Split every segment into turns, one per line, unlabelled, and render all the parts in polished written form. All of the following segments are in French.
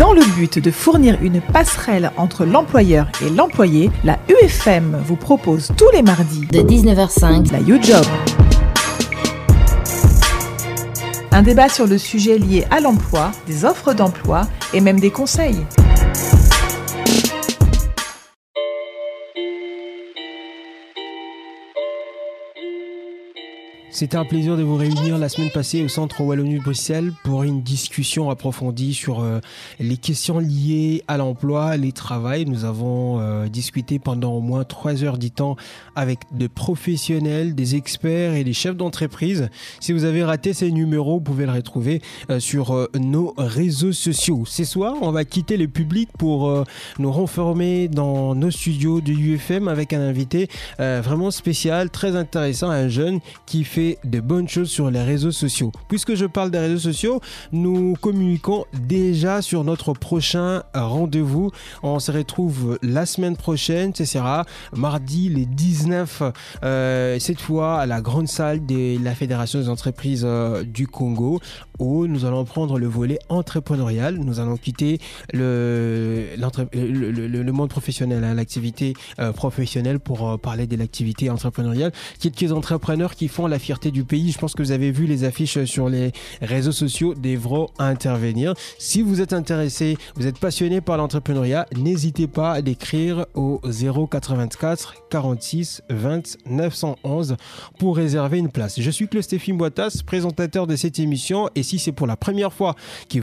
Dans le but de fournir une passerelle entre l'employeur et l'employé, la UFM vous propose tous les mardis
de 19h05
la YouJob. Un débat sur le sujet lié à l'emploi, des offres d'emploi et même des conseils.
C'était un plaisir de vous réunir la semaine passée au Centre Wallonie de Bruxelles pour une discussion approfondie sur les questions liées à l'emploi, les travails. Nous avons discuté pendant au moins 3 heures du temps avec des professionnels, des experts et des chefs d'entreprise. Si vous avez raté ces numéros, vous pouvez le retrouver sur nos réseaux sociaux. Ce soir, on va quitter le public pour nous renfermer dans nos studios de UFM avec un invité vraiment spécial, très intéressant, un jeune qui fait de bonnes choses sur les réseaux sociaux. Puisque je parle des réseaux sociaux, nous communiquons déjà sur notre prochain rendez-vous. On se retrouve la semaine prochaine, ce sera mardi le 19, cette fois à la grande salle de la Fédération des entreprises du Congo, où nous allons prendre le volet entrepreneurial. Nous allons quitter le monde professionnel, l'activité professionnelle pour parler de l'activité entrepreneuriale. Quelques entrepreneurs qui font la fierté du pays. Je pense que vous avez vu les affiches sur les réseaux sociaux, devront intervenir. Si vous êtes intéressé, vous êtes passionné par l'entrepreneuriat, n'hésitez pas à l'écrire au 084 46 20 911 pour réserver une place. Je suis Claude Stéphane Boitas, présentateur de cette émission, et si c'est pour la première fois que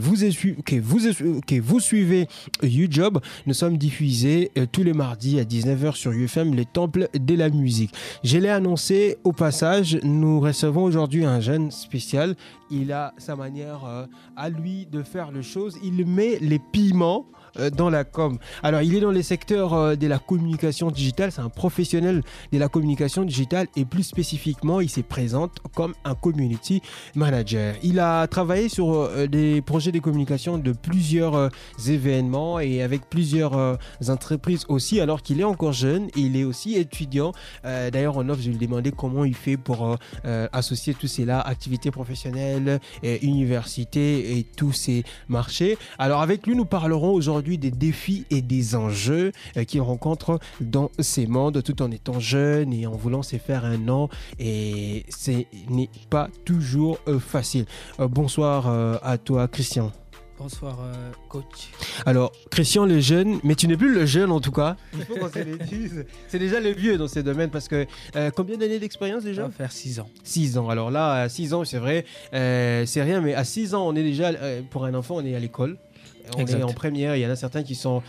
vous suivez YouJob, nous sommes diffusés tous les mardis à 19h sur UFM, le temple de la musique. Je l'ai annoncé au passage, nous recevons aujourd'hui un jeune spécial. Il a sa manière à lui de faire les choses. Il met les piments dans la com. Alors, il est dans les secteurs de la communication digitale. C'est un professionnel de la communication digitale et plus spécifiquement, il se présente comme un community manager. Il a travaillé sur des projets de communication de plusieurs événements et avec plusieurs entreprises aussi, alors qu'il est encore jeune. Il est aussi étudiant. D'ailleurs, en off, je lui ai demandé comment il fait pour associer tout cela, activités professionnelles, université et tous ces marchés. Alors, avec lui, nous parlerons aujourd'hui des défis et des enjeux qu'il rencontre dans ces mondes tout en étant jeune et en voulant se faire un nom, et ce n'est pas toujours facile. Bonsoir à toi, Christian.
Bonsoir, coach.
Alors, Christian, le jeune, mais tu n'es plus le jeune en tout cas. Il faut qu'on se le dise. C'est déjà le vieux dans ces domaines parce que combien d'années d'expérience déjà ?
Ça va faire 6 ans.
6 ans. Alors là, à 6 ans, c'est vrai, c'est rien, mais à 6 ans, on est déjà, pour un enfant, on est à l'école. On
exact.
est en première, il y en a certains qui sont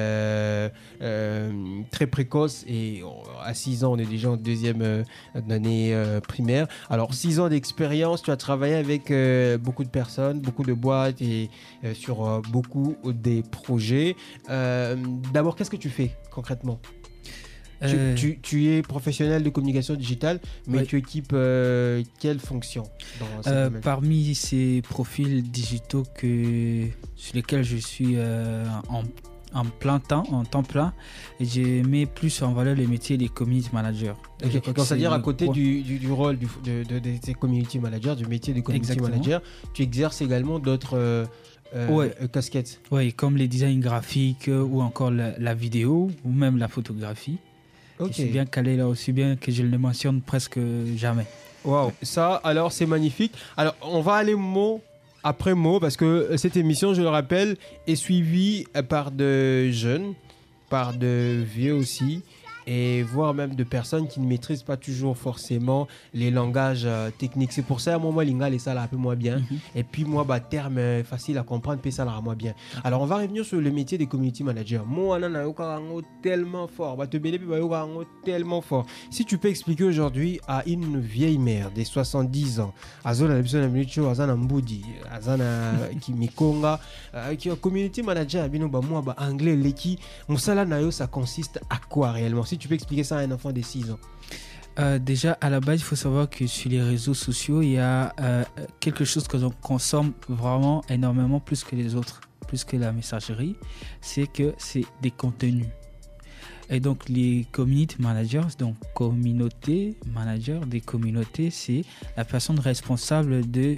très précoces et à 6 ans, on est déjà en deuxième année primaire. Alors 6 ans d'expérience, tu as travaillé avec beaucoup de personnes, beaucoup de boîtes et sur beaucoup des projets. D'abord, qu'est-ce que tu fais concrètement ? Tu es professionnel de communication digitale, mais
oui.
Tu équipes quelle fonction dans ce domaine ?
Parmi ces profils digitaux sur lesquels je suis en temps plein, et je mets plus en valeur le métier des community managers.
Okay. C'est-à-dire à côté du rôle des community managers, du métier de community
Exactement.
manager, tu exerces également d'autres casquettes.
Oui, comme les designs graphiques ou encore la vidéo ou même la photographie.
Okay.
Je suis bien calé là aussi bien que je ne le mentionne presque jamais.
Waouh, ça alors c'est magnifique. Alors on va aller mot après mot parce que cette émission, je le rappelle, est suivie par de jeunes, par de vieux aussi, et voire même de personnes qui ne maîtrisent pas toujours forcément les langages techniques. C'est pour ça, moi, l'ingale, ça là un peu moins bien. Et puis, moi, terme facile à comprendre, puis ça là moins bien. Alors, on va revenir sur le métier des community managers. Moi, on a tellement fort. Tellement fort. Si tu peux expliquer aujourd'hui à une vieille mère de 70 ans, à Zona Mnucho, à Zana Mboudi, à Zana Kimikonga, qui est community manager, moi, anglais, leki, Moussala Nayo, ça consiste à quoi réellement? Si tu peux expliquer ça à un enfant de 6 ans.
Déjà, à la base, il faut savoir que sur les réseaux sociaux, il y a quelque chose que l'on consomme vraiment énormément plus que les autres, plus que la messagerie, c'est que c'est des contenus. Et donc, les community managers, donc communauté manager des communautés, c'est la personne responsable de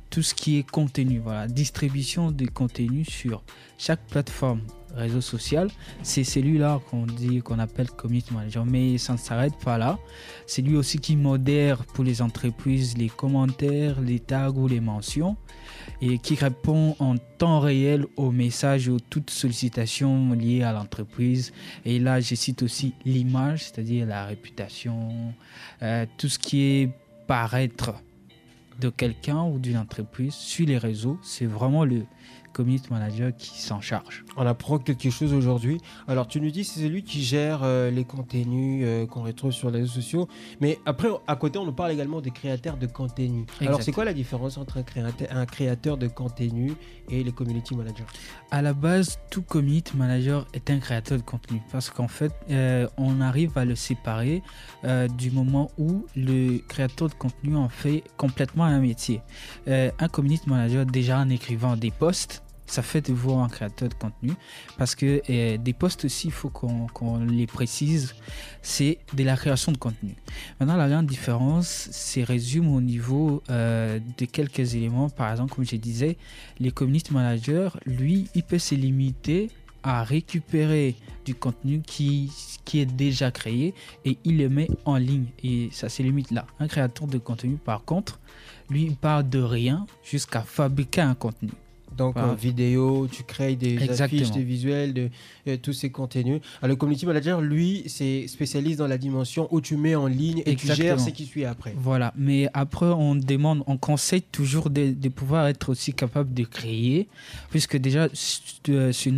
tout ce qui est contenu, voilà, distribution de contenu sur chaque plateforme réseau social, c'est celui-là qu'on appelle community manager. Mais ça ne s'arrête pas là. C'est lui aussi qui modère pour les entreprises les commentaires, les tags ou les mentions et qui répond en temps réel aux messages ou toutes sollicitations liées à l'entreprise. Et là, je cite aussi l'image, c'est-à-dire la réputation, tout ce qui est paraître de quelqu'un ou d'une entreprise sur les réseaux. C'est vraiment le community manager qui s'en charge.
On apprend quelque chose aujourd'hui. Alors, tu nous dis c'est celui qui gère les contenus qu'on retrouve sur les réseaux sociaux. Mais après, à côté, on nous parle également des créateurs de contenu.
Exact.
Alors, c'est quoi la différence entre un créateur de contenu et les community managers?
À la base, tout community manager est un créateur de contenu parce qu'en fait, on arrive à le séparer du moment où le créateur de contenu en fait complètement un métier. Un community manager, déjà en écrivant des posts, ça fait de vous un créateur de contenu parce que des posts aussi, il faut qu'on les précise, c'est de la création de contenu. Maintenant, la grande différence, c'est résume au niveau de quelques éléments. Par exemple, comme je disais, les community managers, lui, il peut se limiter à récupérer du contenu qui est déjà créé et il le met en ligne. Et ça se limite là. Un créateur de contenu, par contre, lui, il part de rien jusqu'à fabriquer un contenu.
Donc, en vidéo, tu crées des
Exactement.
affiches, des visuels, de tous ces contenus. Alors, le community manager, lui, c'est spécialiste dans la dimension où tu mets en ligne et
Exactement.
tu gères ce qui suit après.
Voilà, mais après, on conseille toujours de pouvoir être aussi capable de créer, puisque déjà, sur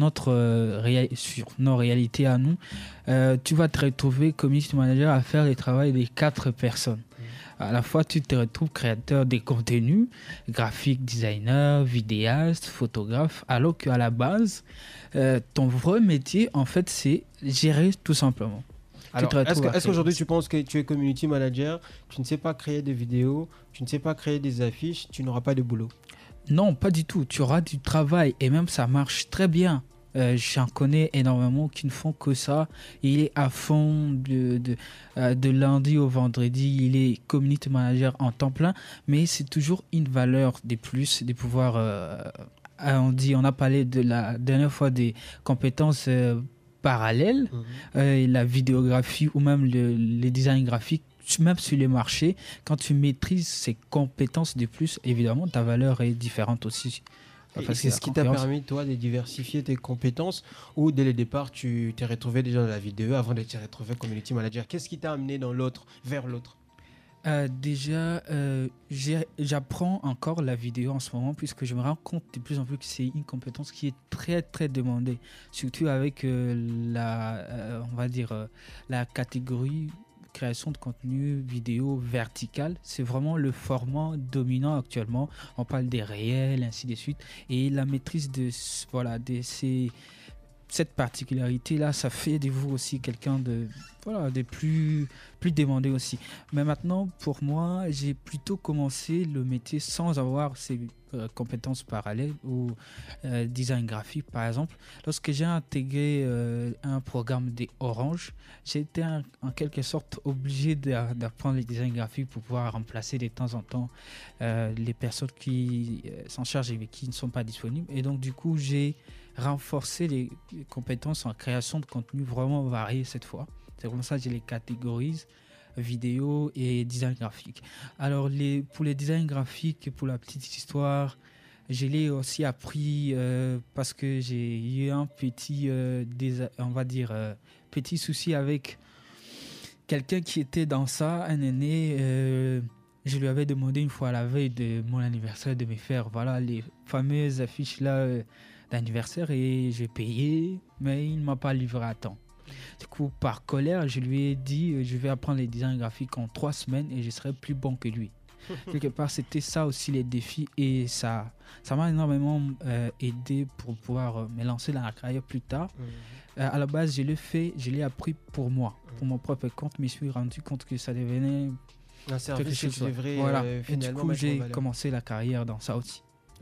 nos réalités à nous, tu vas te retrouver community manager à faire le travail des 4 personnes. À la fois, tu te retrouves créateur des contenus, graphique designer, vidéaste, photographe, alors qu'à la base, ton vrai métier, en fait, c'est gérer tout simplement.
Alors, est-ce qu'aujourd'hui, tu penses que tu es community manager, tu ne sais pas créer des vidéos, tu ne sais pas créer des affiches, tu n'auras pas de boulot?
Non, pas du tout. Tu auras du travail et même ça marche très bien. J'en connais énormément qui ne font que ça. Il est à fond de lundi au vendredi. Il est community manager en temps plein, mais c'est toujours une valeur de plus de pouvoir. On a parlé de la dernière fois des compétences parallèles, la vidéographie ou même le design graphique. Même sur le marché, quand tu maîtrises ces compétences de plus, évidemment, ta valeur est différente aussi.
Et c'est ce qui t'a permis, toi, de diversifier tes compétences ou dès le départ, tu t'es retrouvé déjà dans la vidéo avant de te retrouver community manager? Qu'est-ce qui t'a amené vers l'autre?
Déjà, j'apprends encore la vidéo en ce moment puisque je me rends compte de plus en plus que c'est une compétence qui est très, très demandée. Surtout avec on va dire, la catégorie création de contenu vidéo vertical, c'est vraiment le format dominant actuellement. On parle des réels, ainsi de suite. Et la maîtrise de cette particularité-là, ça fait de vous aussi quelqu'un de plus demandé aussi. Mais maintenant, pour moi, j'ai plutôt commencé le métier sans avoir ces compétences parallèles ou design graphique, par exemple. Lorsque j'ai intégré un programme d'Orange, j'ai été en quelque sorte obligé d'apprendre le design graphique pour pouvoir remplacer de temps en temps les personnes qui s'en chargent et qui ne sont pas disponibles. Et donc, du coup, j'ai renforcer les compétences en création de contenu vraiment variées cette fois. C'est comme ça que je les catégorise, vidéo et design graphique. Alors pour les designs graphiques, pour la petite histoire, je l'ai aussi appris parce que j'ai eu un petit, petit souci avec quelqu'un qui était dans ça, un aîné. Je lui avais demandé une fois à la veille de mon anniversaire de me faire les fameuses affiches là d'anniversaire et j'ai payé, mais il ne m'a pas livré à temps. Du coup, par colère, je lui ai dit je vais apprendre les designs graphiques en 3 semaines et je serai plus bon que lui. Quelque part, c'était ça aussi les défis et ça m'a énormément aidé pour pouvoir me lancer dans la carrière plus tard. À la base, je l'ai appris pour moi, pour mon propre compte, mais je me suis rendu compte que ça devenait
un service que tu devrais
et du coup, j'ai commencé la carrière dans ça aussi.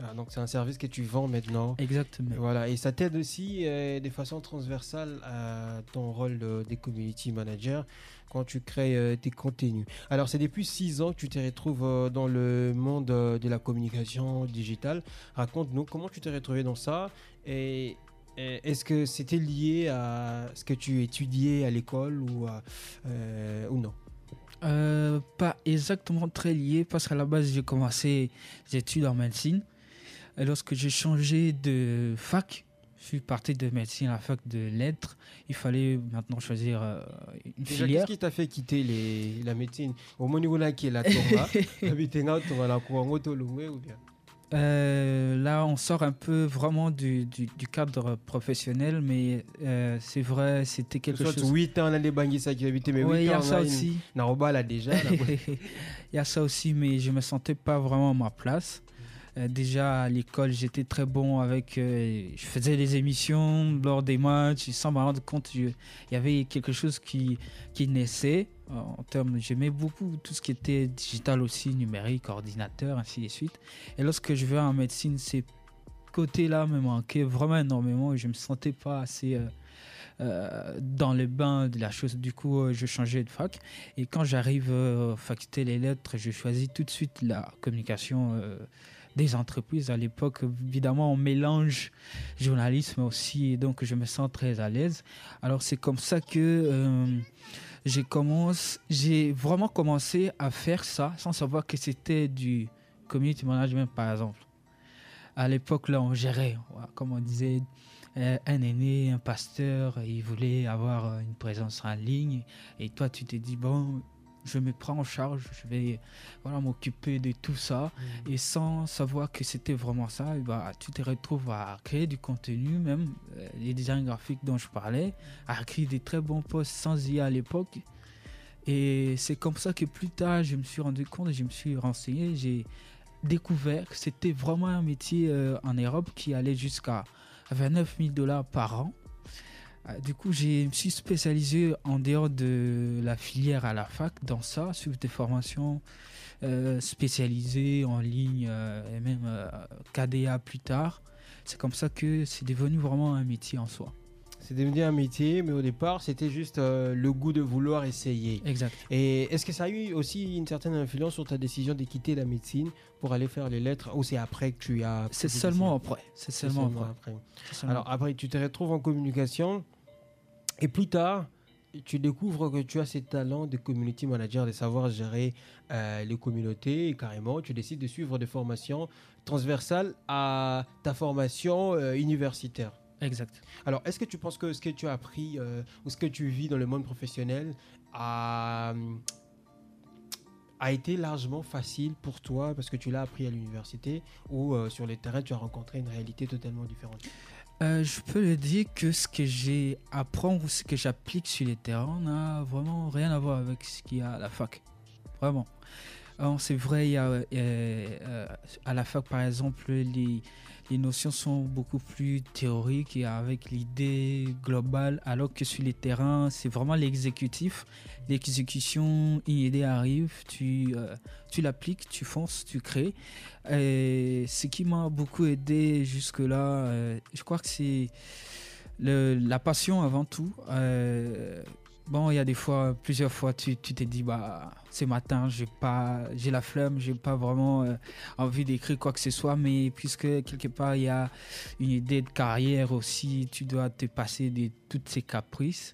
Ah, donc c'est un service que tu vends maintenant.
Exactement.
Voilà, et ça t'aide aussi de façon transversale à ton rôle des community managers quand tu crées tes contenus. Alors c'est depuis 6 ans que tu te retrouves dans le monde de la communication digitale. Raconte-nous comment tu t'es retrouvé dans ça et est-ce que c'était lié à ce que tu étudiais à l'école ou non?
Pas exactement très lié parce qu'à la base j'ai commencé des études en médecine. Et lorsque j'ai changé de fac, je suis parti de médecine à la fac de lettres. Il fallait maintenant choisir une
Déjà,
filière.
qu'est-ce qui t'a fait quitter la médecine? Au niveau là qui est la Torah, la ou bien?
Là, on sort un peu vraiment du cadre professionnel, mais c'est vrai, c'était quelque chose.
8 ans, on a des banquiers qui habitaient, mais 8 ans,
il y a ça aussi.
Là déjà.
Il y a ça aussi, mais je me sentais pas vraiment à ma place. Déjà à l'école, j'étais très bon avec. Je faisais des émissions lors des matchs, sans me rendre compte, il y avait quelque chose qui naissait. En termes, j'aimais beaucoup tout ce qui était digital aussi, numérique, ordinateur, ainsi de suite. Et lorsque je vais en médecine, ces côtés-là me manquaient vraiment énormément et je me sentais pas assez dans le bain de la chose. Du coup, je changeais de fac. Et quand j'arrive à faculté des lettres, je choisis tout de suite la communication des entreprises. À l'époque, évidemment, on mélange journalisme aussi, et donc je me sens très à l'aise. Alors, c'est comme ça que j'ai vraiment commencé à faire ça sans savoir que c'était du community management, par exemple. À l'époque, là, on gérait, comme on disait, un aîné, un pasteur, il voulait avoir une présence en ligne. Et toi, tu t'es dit, bon, je me prends en charge, je vais m'occuper de tout ça. Et sans savoir que c'était vraiment ça, et tu te retrouves à créer du contenu, même les designs graphiques dont je parlais, à créer des très bons posts sans IA à l'époque. Et c'est comme ça que plus tard, je me suis rendu compte, je me suis renseigné, j'ai découvert que c'était vraiment un métier en Europe qui allait jusqu'à 29 000 $ par an. Du coup, je me suis spécialisé en dehors de la filière à la fac dans ça, sur des formations spécialisées en ligne et même KDA plus tard. C'est comme ça que c'est devenu vraiment un métier en soi.
C'est devenu un métier, mais au départ, c'était juste le goût de vouloir essayer.
Exact.
Et est-ce que ça a eu aussi une certaine influence sur ta décision de quitter la médecine pour aller faire les lettres, ou c'est après que tu as...
C'est seulement après. C'est seulement après.
Alors après, tu te retrouves en communication, et plus tard, tu découvres que tu as ces talents de community manager, de savoir gérer les communautés, et carrément, tu décides de suivre des formations transversales à ta formation universitaire.
Exact.
Alors, est-ce que tu penses que ce que tu as appris ou ce que tu vis dans le monde professionnel a été largement facile pour toi parce que tu l'as appris à l'université ou sur le terrain, tu as rencontré une réalité totalement différente?
Je peux le dire que ce que j'apprends ou ce que j'applique sur les terrains n'a vraiment rien à voir avec ce qu'il y a à la fac. Vraiment. Alors, c'est vrai, il y a, à la fac, par exemple, les notions sont beaucoup plus théoriques et avec l'idée globale, alors que sur les terrains, c'est vraiment l'exécutif. L'exécution, une idée arrive, tu l'appliques, tu fonces, tu crées. Et ce qui m'a beaucoup aidé jusque-là, je crois que c'est la passion avant tout. Bon, il y a des fois, plusieurs fois, tu t'es dit, ce matin, j'ai la flemme, j'ai pas vraiment envie d'écrire quoi que ce soit, mais puisque quelque part, il y a une idée de carrière aussi, tu dois te passer de tous ces caprices.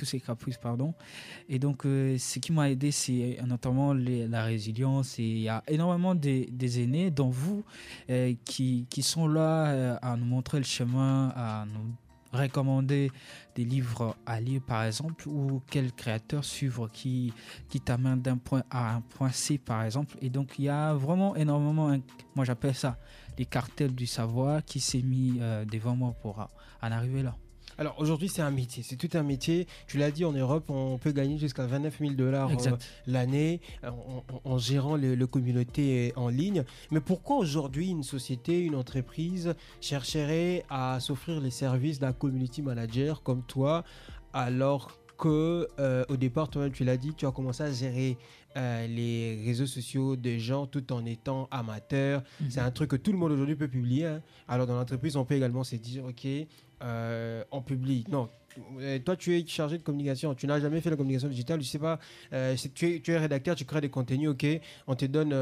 Et donc, ce qui m'a aidé, c'est notamment la résilience. Et il y a énormément des aînés, dont vous, qui sont là à nous montrer le chemin, à nous recommander des livres à lire par exemple, ou quel créateur suivre qui t'amène d'un point A à un point C par exemple. Et donc il y a vraiment énormément, moi j'appelle ça les cartels du savoir qui s'est mis devant moi pour en arriver là.
Alors aujourd'hui c'est un métier, c'est tout un métier. Tu l'as dit, en Europe on peut gagner jusqu'à 29 000 $ l'année en gérant le communauté en ligne. Mais pourquoi aujourd'hui une société, une entreprise chercherait à s'offrir les services d'un community manager comme toi, alors que au départ, toi-même tu l'as dit, tu as commencé à gérer les réseaux sociaux des gens tout en étant amateur. C'est un truc que tout le monde aujourd'hui peut publier. Hein. Alors dans l'entreprise, on peut également se dire, ok, on publie. Non, toi tu es chargé de communication, tu n'as jamais fait la communication digitale, je sais pas, tu es rédacteur, tu crées des contenus, ok, on te donne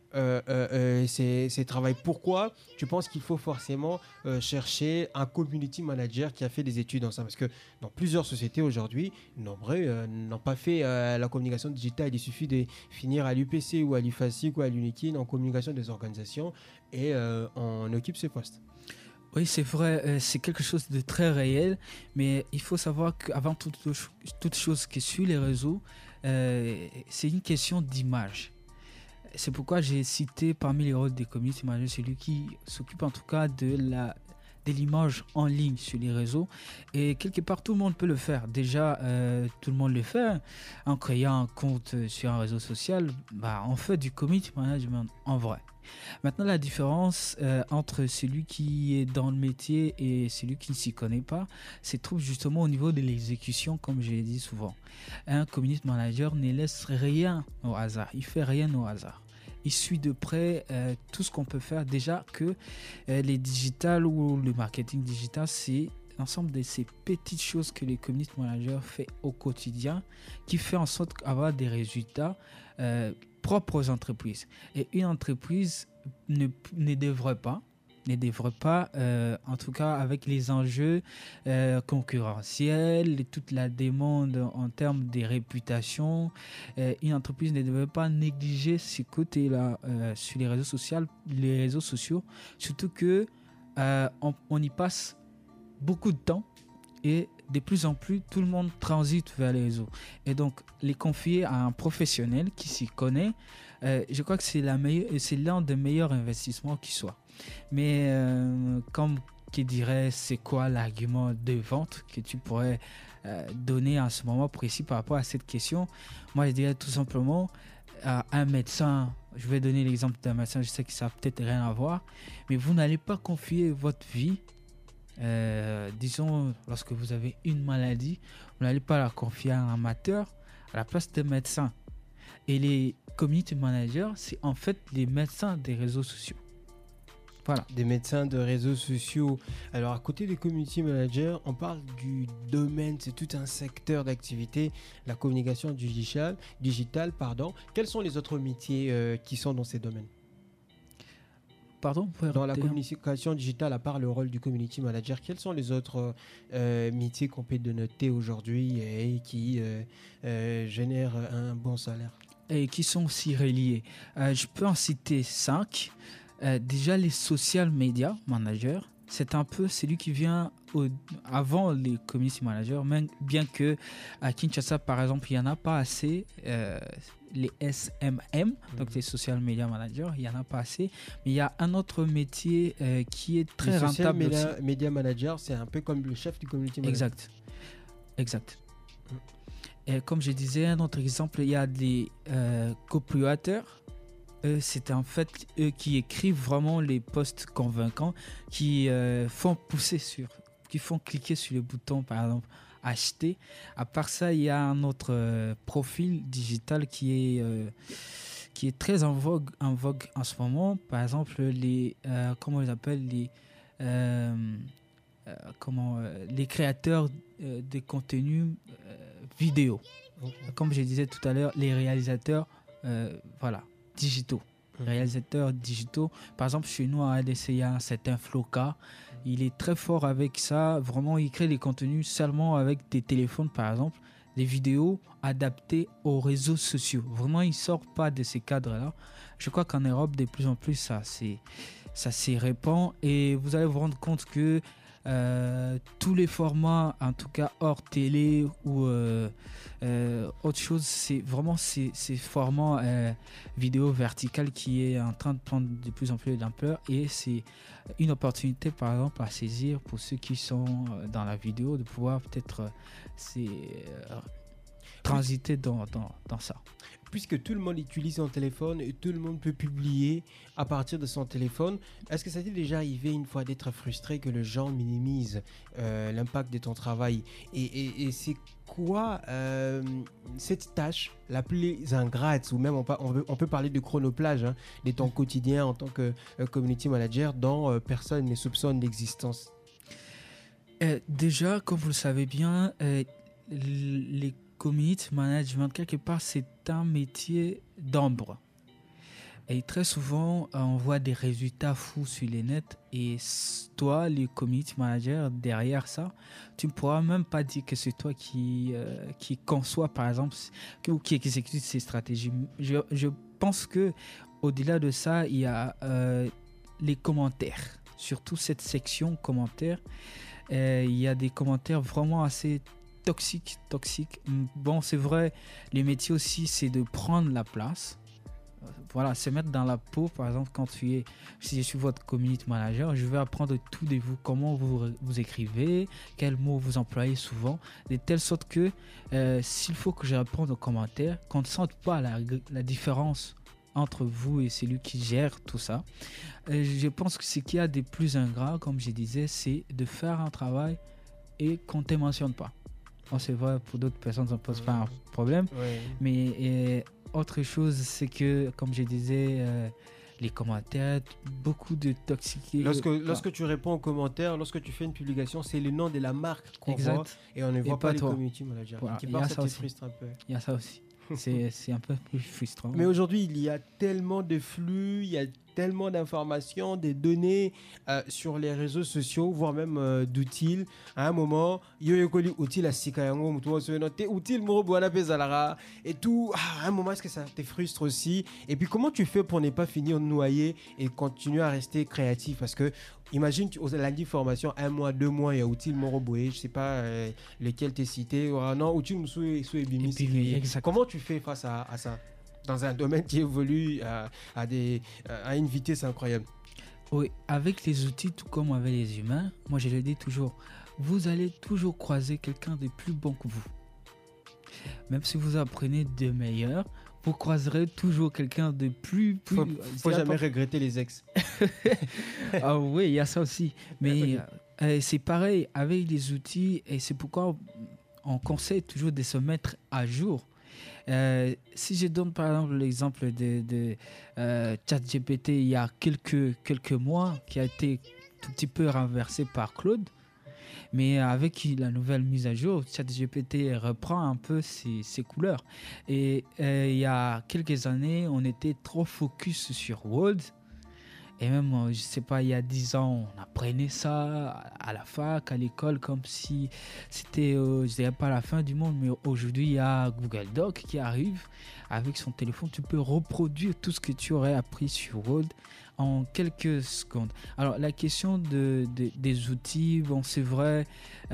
ces travails. Pourquoi tu penses qu'il faut forcément chercher un community manager qui a fait des études dans ça? Parce que dans plusieurs sociétés aujourd'hui, nombreux n'ont pas fait la communication digitale. Il suffit de finir à l'UPC ou à l'UFASIC ou à l'UNIKIN en communication des organisations et on occupe ce poste.
Oui, c'est vrai, c'est quelque chose de très réel, mais il faut savoir qu'avant toute chose qui suit les réseaux, c'est une question d'image. C'est pourquoi j'ai cité parmi les rôles des community managers celui qui s'occupe en tout cas de l'image en ligne sur les réseaux. Et quelque part, tout le monde peut le faire. Déjà, tout le monde le fait. En créant un compte sur un réseau social, on fait du community management en vrai. Maintenant, la différence entre celui qui est dans le métier et celui qui ne s'y connaît pas, se trouve justement au niveau de l'exécution, comme je l'ai dit souvent. Un community manager ne laisse rien au hasard. Il fait rien au hasard. Il suit de près tout ce qu'on peut faire. Déjà que les digitales ou le marketing digital, c'est l'ensemble de ces petites choses que les community managers font au quotidien qui fait en sorte d'avoir des résultats propres aux entreprises. Et une entreprise ne devrait pas, en tout cas avec les enjeux concurrentiels et toute la demande en termes de réputation, une entreprise ne devrait pas négliger ce côté-là sur les réseaux sociaux, surtout que on y passe beaucoup de temps et de plus en plus tout le monde transite vers les réseaux, et donc les confier à un professionnel qui s'y connaît, je crois que c'est l'un des meilleurs investissements qui soit. Mais comme qui dirait, c'est quoi l'argument de vente que tu pourrais donner à ce moment précis par rapport à cette question? Moi je dirais tout simplement à un médecin, je vais donner l'exemple d'un médecin, je sais que ça n'a peut-être rien à voir, mais vous n'allez pas confier votre vie, disons lorsque vous avez une maladie, vous n'allez pas la confier à un amateur à la place des médecins. Et les community managers, c'est en fait les médecins des réseaux sociaux. Voilà.
Des médecins de réseaux sociaux. Alors à côté des community managers, on parle du domaine, c'est tout un secteur d'activité, la communication digitale. Quels sont les autres métiers qui sont dans ces domaines?
Pardon,
dans la communication digitale, à part le rôle du community manager, quels sont les autres métiers qu'on peut noter aujourd'hui et qui génèrent un bon salaire?
Et qui sont aussi reliés. Je peux en citer 5. Déjà, les social media managers, c'est un peu celui qui vient avant les community managers, même bien que à Kinshasa, par exemple, il n'y en a pas assez. Les SMM, donc les social media managers, il n'y en a pas assez. Mais il y a un autre métier qui est très rentable.
Le social media manager, c'est un peu comme le chef du community manager.
Exact. Et comme je disais, un autre exemple, il y a des copywriters. C'est en fait eux qui écrivent vraiment les posts convaincants, qui font cliquer sur le bouton, par exemple, acheter. À part ça, il y a un autre profil digital qui est très en vogue en ce moment. Par exemple, les créateurs de contenus vidéo. Comme je disais tout à l'heure, les réalisateurs, digitaux. Réalisateurs digitaux. Par exemple, chez nous à RDC, il y a un certain Floka. Il est très fort avec ça. Vraiment, il crée des contenus seulement avec des téléphones, par exemple. Des vidéos adaptées aux réseaux sociaux. Vraiment, il ne sort pas de ces cadres-là. Je crois qu'en Europe, de plus en plus, ça s'y répand. Et vous allez vous rendre compte que tous les formats, en tout cas hors télé ou autre chose, c'est vraiment ces formats vidéo verticales qui est en train de prendre de plus en plus d'ampleur, et c'est une opportunité par exemple à saisir pour ceux qui sont dans la vidéo, de pouvoir peut-être transiter dans ça.
puisque tout le monde utilise son téléphone et tout le monde peut publier à partir de son téléphone, est-ce que ça t'est déjà arrivé une fois d'être frustré que le gens minimise l'impact de ton travail et c'est quoi cette tâche la plus ingrate, ou même on peut parler de chronoplage de ton quotidien en tant que community manager dont personne ne soupçonne l'existence?
Déjà, comme vous le savez bien, les community management, quelque part, c'est un métier d'ombre. Et très souvent, on voit des résultats fous sur les nets. Et toi, le community manager, derrière ça, tu ne pourras même pas dire que c'est toi qui conçoit, par exemple, ou qui exécute ces stratégies. Je pense que au-delà de ça, il y a les commentaires. Surtout cette section commentaires. Il y a des commentaires vraiment assez toxique. Bon, c'est vrai, le métier aussi, c'est de prendre la place. Voilà, se mettre dans la peau, par exemple, si je suis votre community manager, je vais apprendre tout de vous, comment vous écrivez, quels mots vous employez souvent, de telle sorte que s'il faut que je réponde aux commentaires, qu'on ne sente pas la différence entre vous et celui qui gère tout ça. Je pense que ce qu'il y a de plus ingrat, comme je disais, c'est de faire un travail et qu'on ne te mentionne pas. Bon, c'est vrai, pour d'autres personnes, ça ne pose pas un problème. Ouais. Mais autre chose, c'est que, comme je disais, les commentaires, beaucoup de toxicité.
Lorsque tu réponds aux commentaires, lorsque tu fais une publication, c'est le nom de la marque qu'on voit et on ne voit pas les community managers.
Voilà.
Qui part, ça te frustre un peu.
Il y a ça aussi. C'est un peu plus frustrant.
Mais aujourd'hui, il y a tellement de flux, il y a tellement d'informations, des données sur les réseaux sociaux, voire même d'outils. À un moment, yoyokoli outil à sikayango mutuo noté outil morobuana pezalara et tout. À un moment, est-ce que ça te frustre aussi? Et puis, comment tu fais pour ne pas finir noyé et continuer à rester créatif? Parce que imagine, lundi formation, 1 mois, 2 mois, il y a outil morobué, je sais pas lesquels t'es cité. Non, outil moussou et bimi. Comment tu fais face à ça? Dans un domaine qui évolue à une vitesse incroyable.
Oui, avec les outils, tout comme avec les humains, moi je le dis toujours, vous allez toujours croiser quelqu'un de plus bon que vous. Même si vous apprenez de meilleurs, vous croiserez toujours quelqu'un de plus...
Faut jamais regretter les ex.
Ah oui, il y a ça aussi. Mais c'est pareil avec les outils et c'est pourquoi on conseille toujours de se mettre à jour. Si je donne par exemple l'exemple de ChatGPT il y a quelques mois qui a été tout petit peu renversé par Claude, mais avec la nouvelle mise à jour, ChatGPT reprend un peu ses couleurs. Et il y a quelques années, on était trop focus sur Word. Et même, je sais pas, il y a 10 ans, on apprenait ça à la fac, à l'école, comme si c'était, je dirais pas la fin du monde, mais aujourd'hui, il y a Google Doc qui arrive. Avec son téléphone, tu peux reproduire tout ce que tu aurais appris sur Word en quelques secondes. Alors, la question des outils, bon, c'est vrai,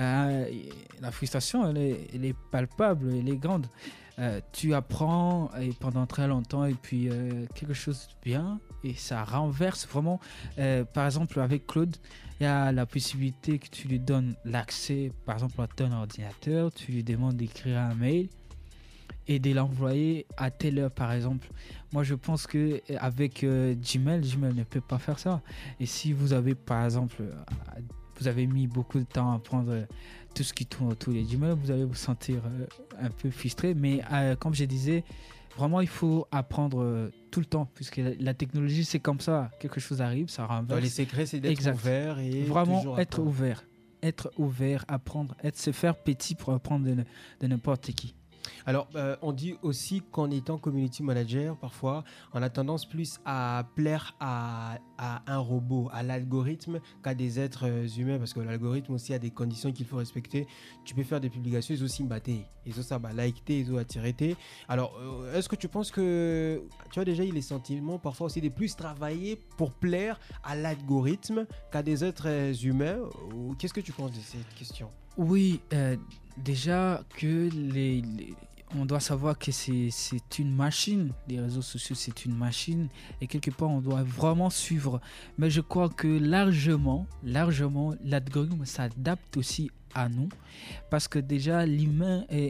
la frustration, elle est palpable, elle est grande. Tu apprends et pendant très longtemps et puis quelque chose de bien et ça renverse vraiment. Par exemple, avec Claude, il y a la possibilité que tu lui donnes l'accès, par exemple, à ton ordinateur, tu lui demandes d'écrire un mail et de l'envoyer à telle heure, par exemple. Moi, je pense qu'avec Gmail ne peut pas faire ça. Et si vous avez, par exemple, vous avez mis beaucoup de temps à prendre tout ce qui tourne autour des Gmail, vous allez vous sentir un peu frustré. Mais comme je disais, vraiment, il faut apprendre tout le temps, puisque la technologie, c'est comme ça. Quelque chose arrive, ça renverse.
Les secrets, c'est d'être ouvert et
vraiment être ouvert. Être ouvert, apprendre, se faire petit pour apprendre de n'importe qui.
Alors, on dit aussi qu'en étant community manager, parfois, on a tendance plus à plaire à un robot, à l'algorithme, qu'à des êtres humains, parce que l'algorithme aussi a des conditions qu'il faut respecter. Tu peux faire des publications, ils aussi batté, ils ont ça, ils ont attiré. Alors, est-ce que tu penses que tu as déjà eu les sentiments parfois aussi de plus travailler pour plaire à l'algorithme qu'à des êtres humains? Qu'est-ce que tu penses de cette question?
Oui, déjà que on doit savoir que c'est une machine. Les réseaux sociaux, c'est une machine. Et quelque part, on doit vraiment suivre. Mais je crois que largement, l'algorithme s'adapte aussi à nous. Parce que déjà, l'humain est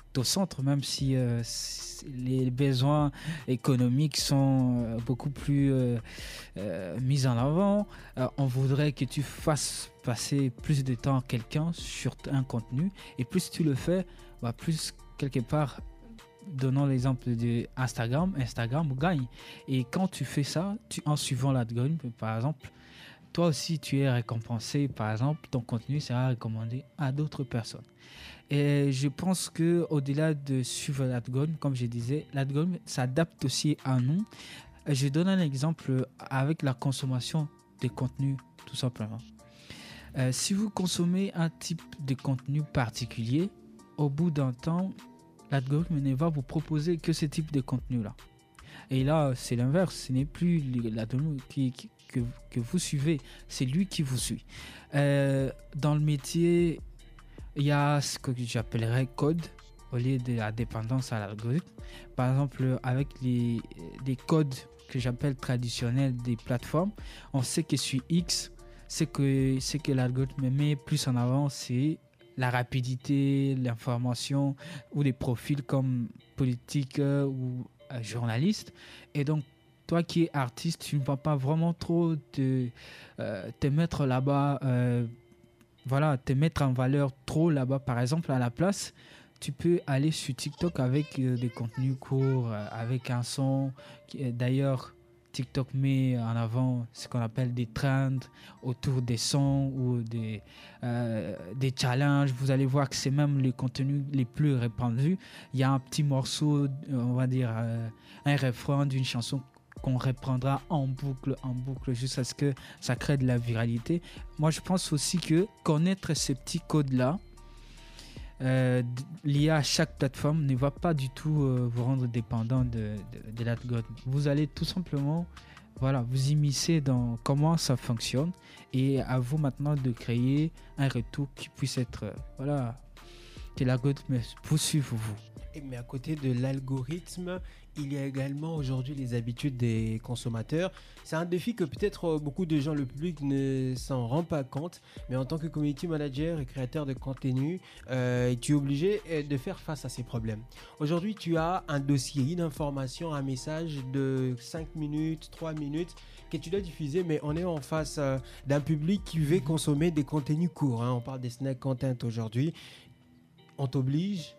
au centre, même si les besoins économiques sont beaucoup plus mis en avant. On voudrait que tu fasses passer plus de temps à quelqu'un sur un contenu, et plus tu le fais, plus quelque part, donnons l'exemple de Instagram gagne. Et quand tu fais ça, en suivant l'algorithme, par exemple, toi aussi tu es récompensé, par exemple, ton contenu sera recommandé à d'autres personnes. Et je pense que au-delà de suivre l'algorithme, comme je disais, l'algorithme s'adapte aussi à nous. Je donne un exemple avec la consommation des contenus, tout simplement. Si vous consommez un type de contenu particulier, au bout d'un temps, l'algorithme ne va vous proposer que ce type de contenu-là. Et là, c'est l'inverse. Ce n'est plus l'algorithme que vous suivez, c'est lui qui vous suit. Dans le métier, il y a ce que j'appellerais code au lieu de la dépendance à l'algorithme. Par exemple, avec les codes que j'appelle traditionnels des plateformes, on sait que sur X, ce que l'algorithme met plus en avant, c'est la rapidité, l'information, ou des profils comme politique ou journaliste. Et donc, toi qui es artiste, tu ne vas pas vraiment trop te mettre là-bas, te mettre en valeur trop là-bas. Par exemple, à la place, tu peux aller sur TikTok avec des contenus courts, avec un son. D'ailleurs, TikTok met en avant ce qu'on appelle des trends autour des sons ou des challenges. Vous allez voir que c'est même les contenus les plus répandus. Il y a un petit morceau, on va dire un refrain d'une chanson qu'on reprendra en boucle jusqu'à ce que ça crée de la viralité. Moi, je pense aussi que connaître ces petits codes-là, lié à chaque plateforme, ne va pas du tout vous rendre dépendant de l'algorithme. Vous allez tout simplement vous immiscer dans comment ça fonctionne, et à vous maintenant de créer un retour qui puisse être que l'algorithme vous suive vous.
Mais à côté de l'algorithme, il y a également aujourd'hui les habitudes des consommateurs. C'est un défi que peut-être beaucoup de gens, le public, ne s'en rend pas compte. Mais en tant que community manager et créateur de contenu, tu es obligé de faire face à ces problèmes. Aujourd'hui, tu as un dossier, une information, un message de 5 minutes, 3 minutes que tu dois diffuser, mais on est en face d'un public qui veut consommer des contenus courts. On parle des snack content aujourd'hui. On t'oblige,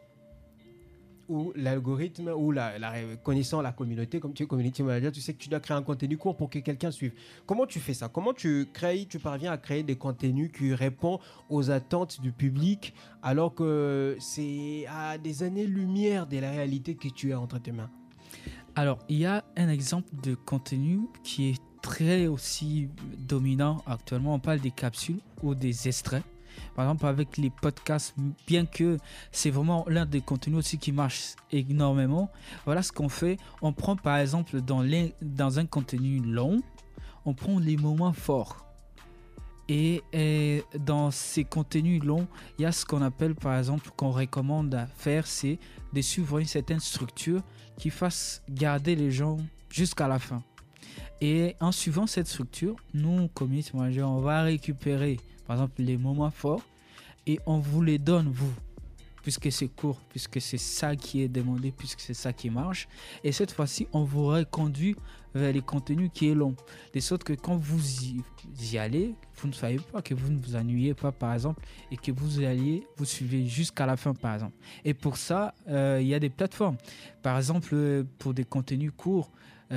ou l'algorithme, ou connaissant la communauté, comme tu es community manager, tu sais que tu dois créer un contenu court pour que quelqu'un suive. Comment tu fais ça? Comment tu parviens à créer des contenus qui répondent aux attentes du public, alors que c'est à des années-lumière de la réalité que tu as entre tes mains?
Alors, il y a un exemple de contenu qui est très aussi dominant actuellement. On parle des capsules ou des extraits. Par exemple, avec les podcasts, bien que c'est vraiment l'un des contenus aussi qui marche énormément, voilà ce qu'on fait. On prend par exemple dans un contenu long, on prend les moments forts. Et dans ces contenus longs, il y a ce qu'on appelle par exemple, qu'on recommande à faire, c'est de suivre une certaine structure qui fasse garder les gens jusqu'à la fin. Et en suivant cette structure, nous, community managers, on va récupérer par exemple les moments forts et on vous les donne, vous, puisque c'est court, puisque c'est ça qui est demandé, puisque c'est ça qui marche. Et cette fois-ci, on vous reconduit vers les contenus qui est long. De sorte que quand vous y allez, vous ne savez pas, que vous ne vous ennuyez pas, par exemple, et que vous alliez vous suivez jusqu'à la fin, par exemple. Et pour ça, il y a des plateformes. Par exemple, pour des contenus courts,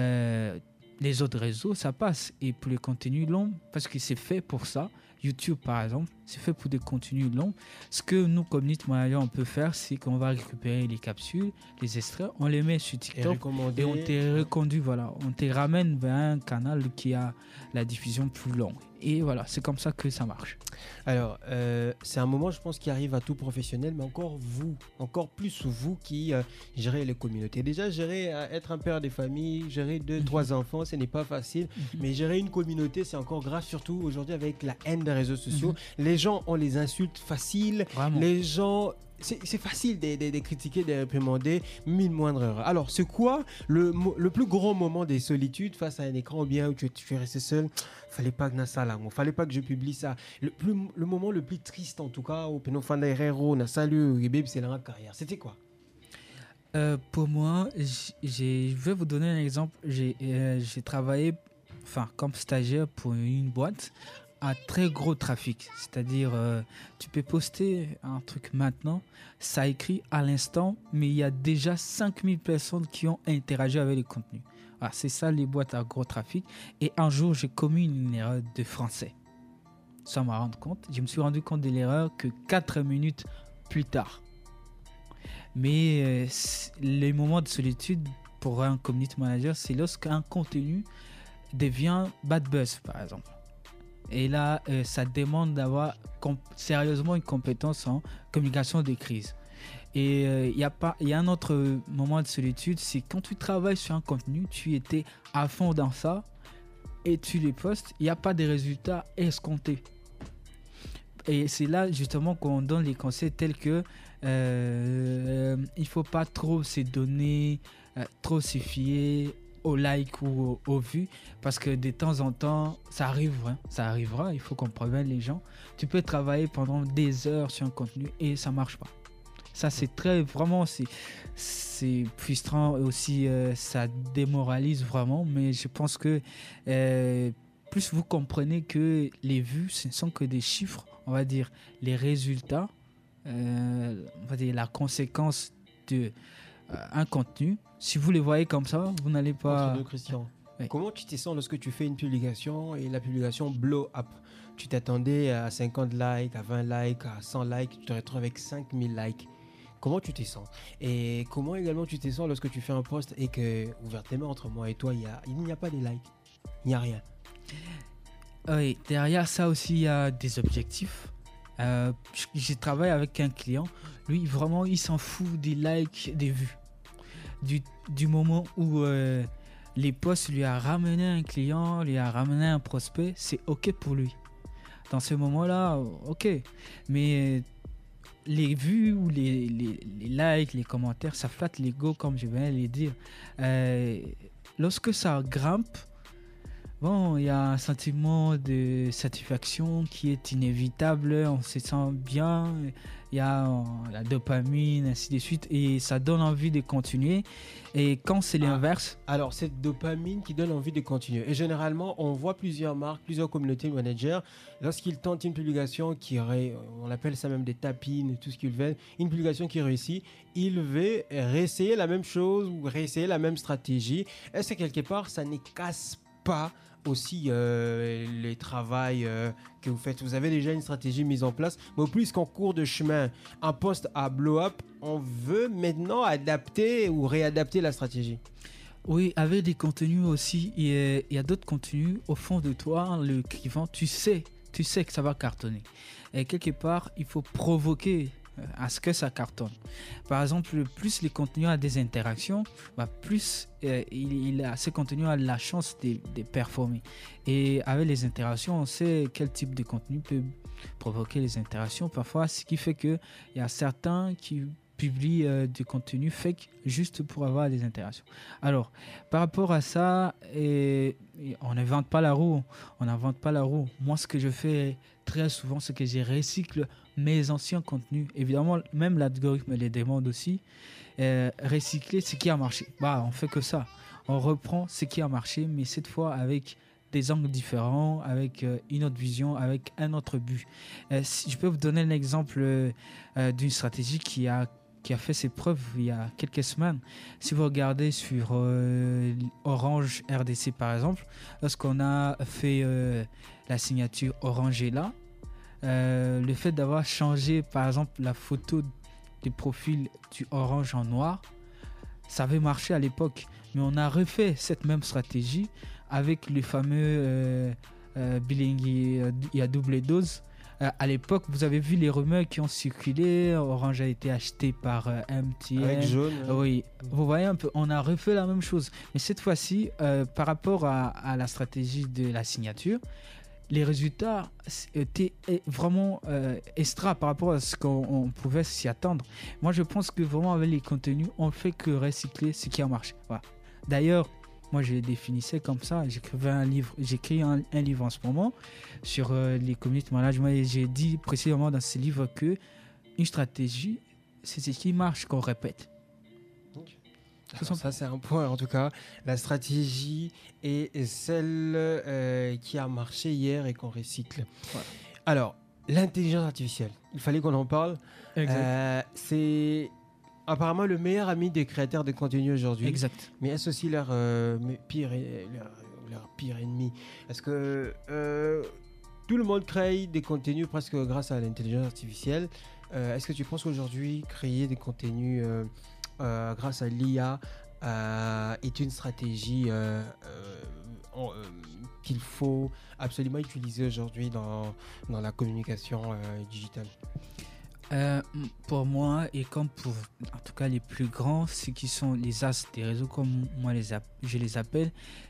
les autres réseaux, ça passe. Et pour les contenus longs, parce que c'est fait pour ça, YouTube par exemple, c'est fait pour des contenus longs. Ce que nous, community managers, on peut faire, c'est qu'on va récupérer les capsules, les extraits, on les met sur TikTok et on te reconduit, on te ramène vers un canal qui a la diffusion plus longue. Et voilà, c'est comme ça que ça marche.
Alors, c'est un moment, je pense, qui arrive à tout professionnel, mais encore plus vous qui gérez les communautés. Déjà, être un père de famille, gérer 2-3 enfants, ce n'est pas facile, mais gérer une communauté, c'est encore grave, surtout aujourd'hui avec la haine des réseaux sociaux. Les gens ont les insultes faciles,
Vraiment.
Les gens... C'est facile de critiquer, de réprimander, mille moindres erreurs. Alors, c'est quoi le plus grand moment des solitudes face à un écran, ou bien où tu es resté seul? Fallait pas que ça là, fallait pas que je publie ça. Le moment le plus triste en tout cas, au Penofanda Herrero, na salut, c'est la carrière. C'était quoi?
Pour moi, je vais vous donner un exemple. J'ai travaillé comme stagiaire pour une boîte à très gros trafic. C'est-à-dire, tu peux poster un truc maintenant, ça écrit à l'instant, mais il y a déjà 5000 personnes qui ont interagi avec le contenu. Ah, c'est ça les boîtes à gros trafic. Et un jour, j'ai commis une erreur de français. Sans m'en rendre compte. Je me suis rendu compte de l'erreur que 4 minutes plus tard. Mais les moments de solitude pour un community manager, c'est lorsqu'un contenu devient bad buzz, par exemple. Et là, ça demande d'avoir sérieusement une compétence en communication des crises. Et il y a un autre moment de solitude, c'est quand tu travailles sur un contenu, tu étais à fond dans ça et tu les postes, il n'y a pas de résultats escomptés. Et c'est là justement qu'on donne les conseils tels que il faut pas trop se donner, trop se fier aux likes ou aux vues, parce que de temps en temps ça arrivera, il faut qu'on prévienne les gens. Tu peux travailler pendant des heures sur un contenu et ça marche pas. Ça c'est c'est frustrant aussi, ça démoralise vraiment, mais je pense que plus vous comprenez que les vues ce ne sont que des chiffres, on va dire les résultats, on va dire la conséquence de un contenu. Si vous les voyez comme ça, vous n'allez pas...
Entre nous, Christian,
oui.
Comment tu te sens lorsque tu fais une publication et la publication blow up? Tu t'attendais à 50 likes, à 20 likes, à 100 likes, tu te retrouves avec 5000 likes. Comment tu te sens? Et comment également tu te sens lorsque tu fais un post et que, ouvertement, entre moi et toi, il n'y a pas de likes, il n'y a rien?
Oui, derrière ça aussi, il y a des objectifs. J'ai travaillé avec un client, lui vraiment il s'en fout des likes, des vues. Du moment où les posts lui a ramené un client, lui a ramené un prospect, c'est ok pour lui. Dans ce moment-là, ok. Mais les vues ou les likes, les commentaires, ça flatte l'ego, comme je viens de le dire. Lorsque ça grimpe, bon, il y a un sentiment de satisfaction qui est inévitable, on se sent bien, il y a la dopamine, ainsi de suite, et ça donne envie de continuer. Et quand c'est l'inverse...
Alors, cette dopamine qui donne envie de continuer. Et généralement, on voit plusieurs marques, plusieurs community managers, lorsqu'ils tentent une publication on appelle ça même des tapines, tout ce qu'ils veulent, une publication qui réussit, ils veulent réessayer la même chose ou réessayer la même stratégie. Est-ce que quelque part, ça ne casse pas aussi les travails que vous faites? Vous avez déjà une stratégie mise en place, mais plus qu'en cours de chemin, un post à blow up, on veut maintenant adapter ou réadapter la stratégie.
Oui, avec des contenus aussi, il y a d'autres contenus au fond de toi, le écrivant, tu sais que ça va cartonner. Et quelque part, il faut provoquer à ce que ça cartonne. Par exemple, plus les contenus ont des interactions, plus ce contenu a la chance de performer. Et avec les interactions, on sait quel type de contenu peut provoquer les interactions. Parfois, ce qui fait qu'il y a certains qui publient du contenu fake juste pour avoir des interactions. Alors, par rapport à ça, on n'invente pas la roue. Moi, ce que je fais très souvent, c'est que je recycle mes anciens contenus. Évidemment, même l'algorithme les demande aussi. Recycler ce qui a marché. On fait que ça. On reprend ce qui a marché, mais cette fois avec des angles différents, avec une autre vision, avec un autre but. Si je peux vous donner un exemple d'une stratégie qui a fait ses preuves il y a quelques semaines. Si vous regardez sur Orange RDC par exemple, lorsqu'on a fait la signature Orange est là, le fait d'avoir changé par exemple la photo du profil du Orange en noir, ça avait marché à l'époque, mais on a refait cette même stratégie avec le fameux billing il y a double dose. À l'époque, vous avez vu les rumeurs qui ont circulé. Orange a été acheté par MTN.
Avec jaune.
Oui, vous voyez un peu, on a refait la même chose. Mais cette fois-ci, par rapport à la stratégie de la signature, les résultats étaient vraiment extra par rapport à ce qu'on pouvait s'y attendre. Moi, je pense que vraiment avec les contenus, on ne fait que recycler ce qui a marché. Voilà. D'ailleurs, moi, je les définissais comme ça. J'écris un livre en ce moment sur les community management et j'ai dit précisément dans ce livre que une stratégie, c'est ce qui marche qu'on répète.
Ok. Alors, ça, c'est un point, en tout cas. La stratégie est celle qui a marché hier et qu'on recycle.
Ouais.
Alors, l'intelligence artificielle, il fallait qu'on en parle. C'est apparemment le meilleur ami des créateurs de contenu aujourd'hui.
Exact.
Mais est-ce aussi leur pire ennemi? Est-ce que tout le monde crée des contenus presque grâce à l'intelligence artificielle? Est-ce que tu penses qu'aujourd'hui, créer des contenus grâce à l'IA est une stratégie qu'il faut absolument utiliser aujourd'hui dans la communication digitale?
Pour moi, et comme pour en tout cas les plus grands, ceux qui sont les as des réseaux, comme moi je les appelle,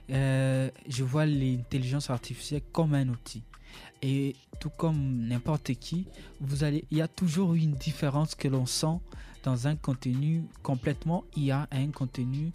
je vois l'intelligence artificielle comme un outil. Et tout comme n'importe qui, il y a toujours une différence que l'on sent dans un contenu complètement IA à un contenu,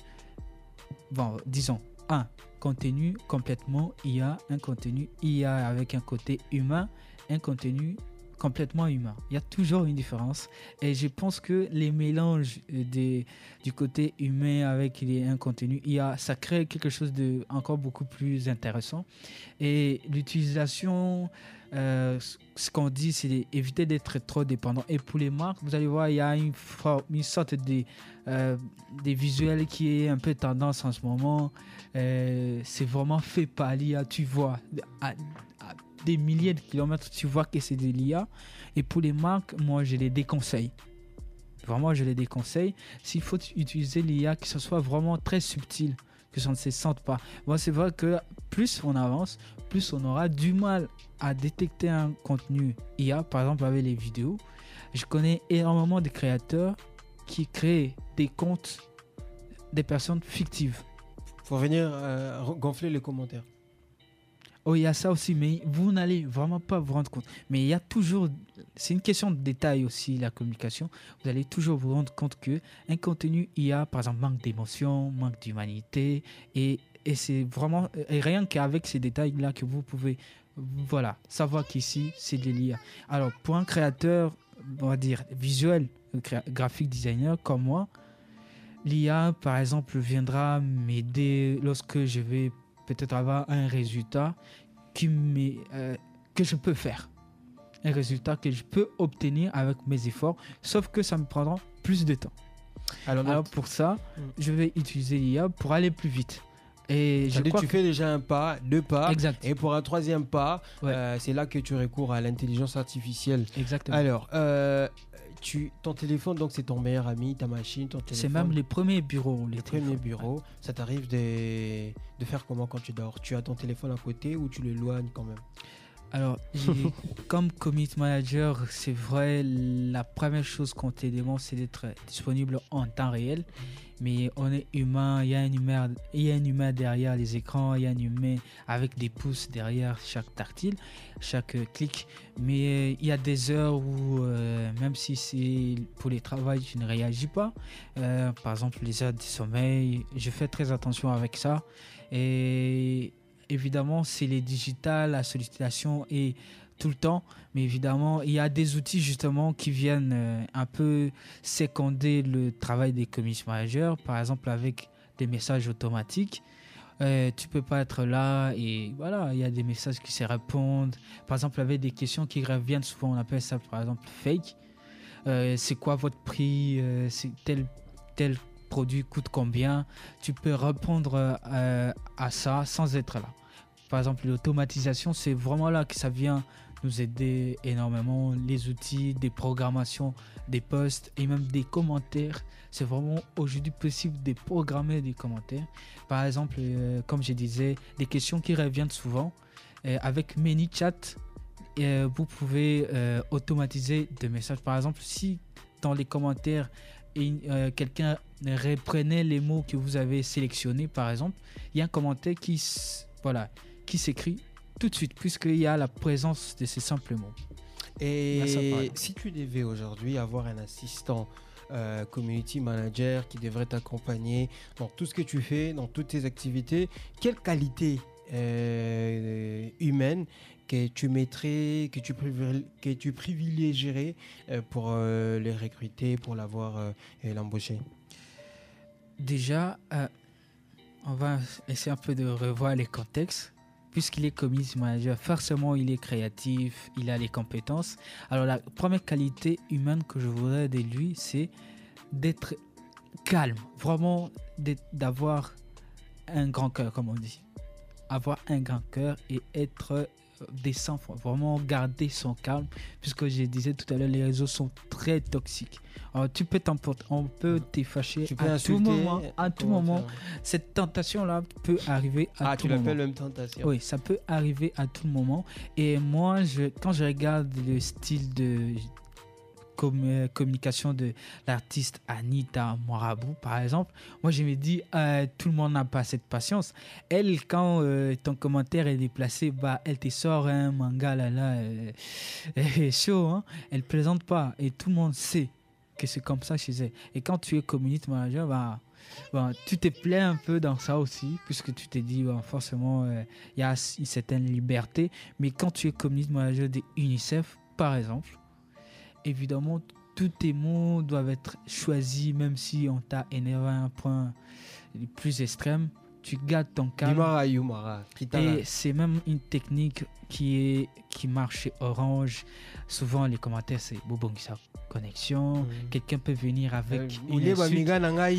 disons, un contenu complètement IA, un contenu IA avec un côté humain, un contenu complètement humain. Il y a toujours une différence et je pense que les mélanges du côté humain avec un contenu IA, ça crée quelque chose de encore beaucoup plus intéressant. Et l'utilisation, ce qu'on dit, c'est d'éviter d'être trop dépendant. Et pour les marques, vous allez voir, il y a une sorte des visuels qui est un peu tendance en ce moment. C'est vraiment fait par l'IA, tu vois, à des milliers de kilomètres, tu vois que c'est de l'IA. Et pour les marques, moi, je les déconseille. Vraiment, je les déconseille. S'il faut utiliser l'IA, que ce soit vraiment très subtil, que ça ne se sente pas. Moi, c'est vrai que plus on avance, plus on aura du mal à détecter un contenu IA, par exemple avec les vidéos. Je connais énormément de créateurs qui créent des comptes des personnes fictives.
Pour venir gonfler les commentaires.
Oh, il y a ça aussi, mais vous n'allez vraiment pas vous rendre compte. Mais il y a toujours, c'est une question de détail aussi, la communication. Vous allez toujours vous rendre compte qu'un contenu IA, par exemple, manque d'émotion, manque d'humanité. Et c'est vraiment, et rien qu'avec ces détails-là que vous pouvez, voilà, savoir qu'ici, c'est de l'IA. Alors, pour un créateur, on va dire, visuel, graphic designer comme moi, l'IA, par exemple, viendra m'aider lorsque je vais peut-être avoir un résultat que je peux faire. Un résultat que je peux obtenir avec mes efforts, sauf que ça me prendra plus de temps. Alors pour ça, je vais utiliser l'IA pour aller plus vite. Et
tu fais déjà un pas, deux pas,
exact.
Et pour un troisième pas, c'est là que tu recours à l'intelligence artificielle.
Exactement.
Alors, ton téléphone, donc c'est ton meilleur ami, ta machine, ton téléphone.
C'est même les premiers bureaux.
Les premiers bureaux. Ça t'arrive de faire comment quand tu dors? Tu as ton téléphone à côté ou tu l'éloignes quand même?
Alors, comme commit manager, c'est vrai, la première chose qu'on te demande, c'est d'être disponible en temps réel. Mais on est humain, il y a un humain derrière les écrans, il y a un humain avec des pouces derrière chaque tactile, chaque clic. Mais il y a des heures où, même si c'est pour les travails, je ne réagis pas. Par exemple, les heures de sommeil, je fais très attention avec ça. Et évidemment, c'est les digitales, la sollicitation et tout le temps. Mais évidemment, il y a des outils justement qui viennent un peu seconder le travail des community managers. Par exemple, avec des messages automatiques. Tu peux pas être là et voilà, il y a des messages qui se répondent. Par exemple, avec des questions qui reviennent souvent, on appelle ça par exemple fake. C'est quoi votre prix? C'est tel produit coûte combien? Tu peux répondre à ça sans être là. Par exemple, l'automatisation, c'est vraiment là que ça vient nous aider énormément. Les outils, des programmations, des posts et même des commentaires. C'est vraiment aujourd'hui possible de programmer des commentaires. Par exemple, comme je disais, des questions qui reviennent souvent. Avec ManyChat, vous pouvez automatiser des messages. Par exemple, si dans les commentaires, quelqu'un reprenait les mots que vous avez sélectionnés, par exemple, il y a un commentaire qui s'écrit tout de suite, puisqu'il y a la présence de ces simples mots.
Et si tu devais aujourd'hui avoir un assistant community manager qui devrait t'accompagner dans tout ce que tu fais, dans toutes tes activités, quelle qualité humaine que tu mettrais, que tu privilégierais pour les recruter, pour l'embaucher?
Déjà, on va essayer un peu de revoir les contextes. Puisqu'il est community manager, forcément il est créatif, il a les compétences. Alors la première qualité humaine que je voudrais de lui, c'est d'être calme, vraiment d'avoir un grand cœur, comme on dit. Avoir un grand cœur et être décent, vraiment garder son calme, puisque je disais tout à l'heure, les réseaux sont très toxiques. Alors tu peux t'emporter, on peut te fâcher à tout moment. Cette tentation-là peut arriver à tout moment. Ah, tu l'appelles
même tentation.
Oui, ça peut arriver à tout moment. Et moi, quand je regarde le style de communication de l'artiste Anita Moirabou, par exemple, moi je me dis tout le monde n'a pas cette patience. Elle, quand ton commentaire est déplacé, elle te sort un manga chaud, hein? Elle plaisante pas et tout le monde sait que c'est comme ça chez elle. Et quand tu es community manager, tu te plais un peu dans ça aussi, puisque tu te dis forcément il y a une certaine liberté. Mais quand tu es community manager de UNICEF, par exemple, évidemment, tous tes mots doivent être choisis, même si on t'a énervé à un point plus extrême. Tu gardes ton calme. Et c'est même une technique qui marche chez Orange. Souvent, les commentaires, c'est Bobongisa connexion. Quelqu'un peut venir avec une insulte.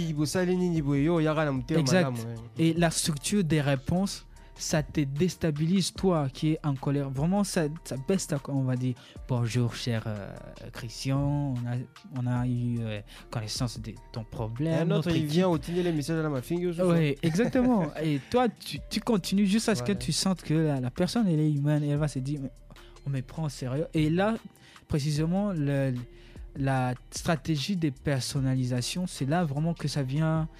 Exact. Et la structure des réponses, ça te déstabilise, toi qui es en colère. Vraiment, ça baisse on va dire. Bonjour, cher Christian, on a eu connaissance de ton problème.
Un autre, il vient obtenir les messages de ma fille.
Oui, exactement. Et toi, tu continues juste à ce que tu sentes que la personne, elle est humaine et elle va se dire, on me prend au sérieux. Et là, précisément, la stratégie de personnalisation, c'est là vraiment que ça vient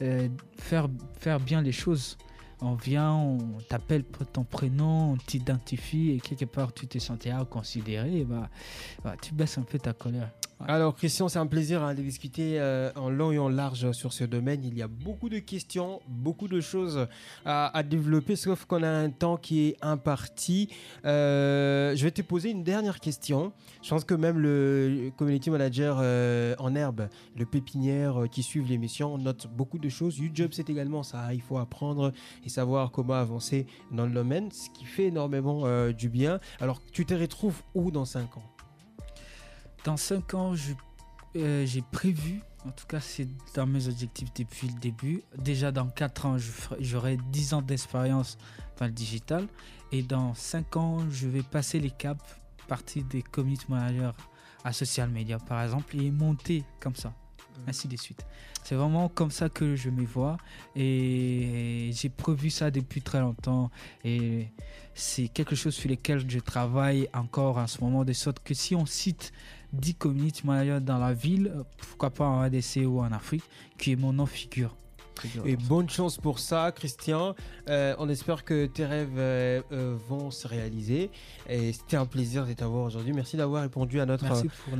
faire bien les choses. On vient, on t'appelle pour ton prénom, on t'identifie et quelque part tu te sentiras considéré, et tu baisses un peu ta colère.
Ouais. Alors Christian, c'est un plaisir de discuter en long et en large sur ce domaine. Il y a beaucoup de questions, beaucoup de choses à développer, sauf qu'on a un temps qui est imparti. Je vais te poser une dernière question. Je pense que même le community manager en herbe, le pépinière qui suivent l'émission, note beaucoup de choses. YouJob, c'est également ça. Il faut apprendre et savoir comment avancer dans le domaine, ce qui fait énormément du bien. Alors, tu te retrouves où dans 5 ans ?
Dans 5 ans, j'ai prévu, en tout cas c'est dans mes objectifs depuis le début, déjà dans 4 ans, j'aurai 10 ans d'expérience dans le digital et dans 5 ans, je vais passer les caps, partir des community managers à social media par exemple et monter comme ça, ainsi de suite. C'est vraiment comme ça que je me vois et j'ai prévu ça depuis très longtemps et c'est quelque chose sur lequel je travaille encore en ce moment, de sorte que si on cite 10 community managers dans la ville, pourquoi pas en ADC ou en Afrique, qui est mon nom figure.
Et bonne chance pour ça, Christian. On espère que tes rêves vont se réaliser. Et c'était un plaisir de t'avoir aujourd'hui. Merci d'avoir répondu à notre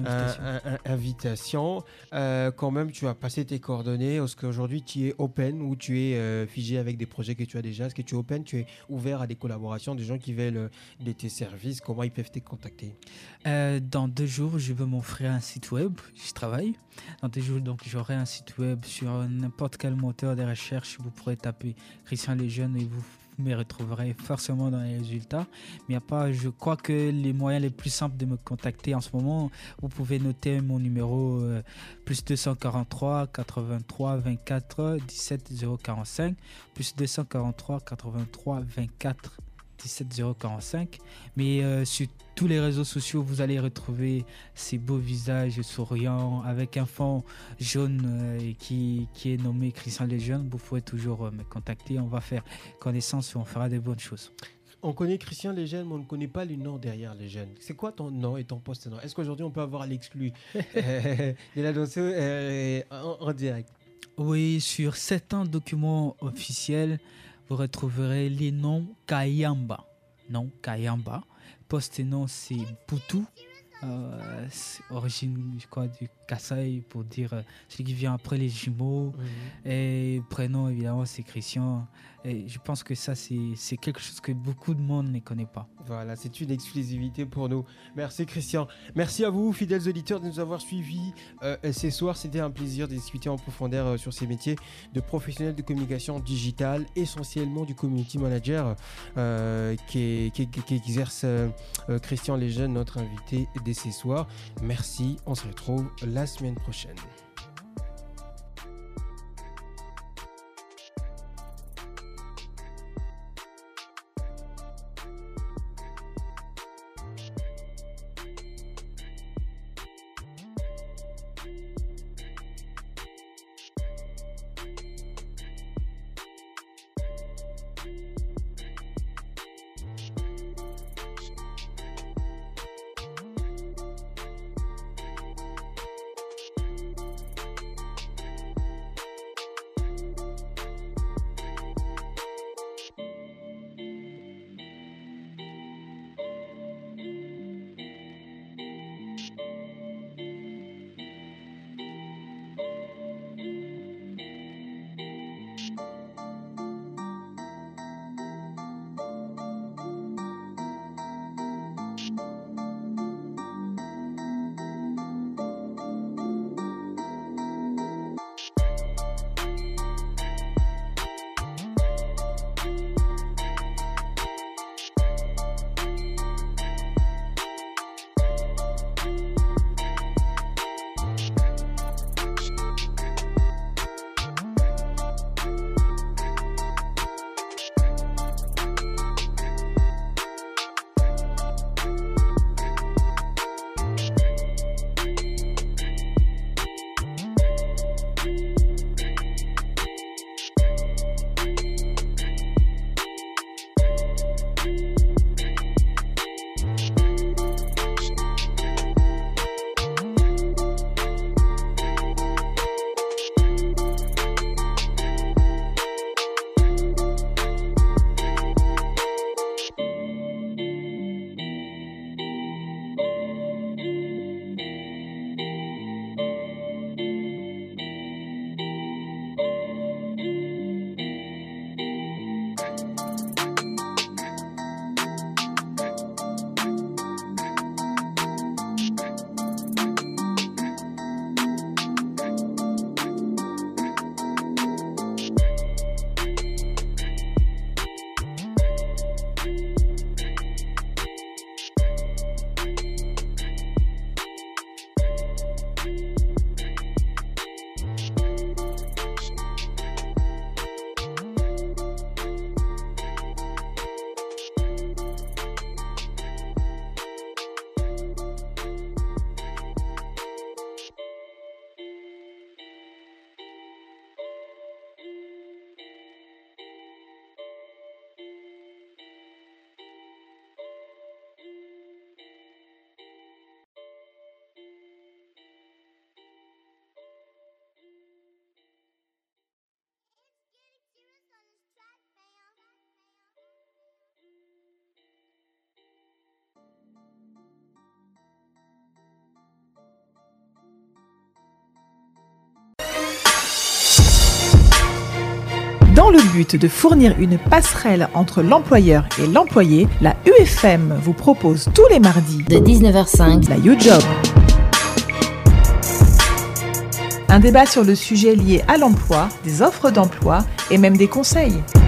invitation. Quand même, tu as passé tes coordonnées. Est-ce qu'aujourd'hui, tu es open ou tu es figé avec des projets que tu as déjà? Est-ce que tu es open? Tu es ouvert à des collaborations, des gens qui veulent de tes services? Comment ils peuvent te contacter?
Dans 2 jours, je veux m'offrir un site web. Je travaille. Dans 2 jours, donc, j'aurai un site web sur n'importe quel moteur de recherche. Vous pourrez taper Christian Lejeune et vous me retrouverez forcément dans les résultats. Mais je crois que les moyens les plus simples de me contacter en ce moment, vous pouvez noter mon numéro plus 243 83 24 17 045 plus 243 83 24 17 045. Mais sur tous les réseaux sociaux, vous allez retrouver ces beaux visages souriants avec un fond jaune qui est nommé Christian Lejeune. Vous pouvez toujours me contacter. On va faire connaissance et on fera des bonnes choses.
On connaît Christian Lejeune, mais on ne connaît pas le nom derrière Lejeune. C'est quoi ton nom et ton poste-nom? Est-ce qu'aujourd'hui, on peut avoir l'exclu de la danseuse en direct?
Oui, sur certains documents officiels, vous retrouverez les noms Kayamba. Non, Kayamba. Poste-nom, c'est Poutou. origine du Kasaï pour dire celui qui vient après les jumeaux. Et prénom évidemment c'est Christian. Et je pense que ça c'est quelque chose que beaucoup de monde ne connaît pas.
Voilà, c'est une exclusivité pour nous. Merci Christian. Merci à vous fidèles auditeurs de nous avoir suivis ce soir. C'était un plaisir de discuter en profondeur sur ces métiers de professionnels de communication digitale, essentiellement du community manager qui exerce Christian Lejeune, notre invité dès ce soir. Merci, on se retrouve la semaine prochaine.
Dans le but de fournir une passerelle entre l'employeur et l'employé, la UFM vous propose tous les mardis
de 19h05
la YouJob. Un débat sur le sujet lié à l'emploi, des offres d'emploi et même des conseils.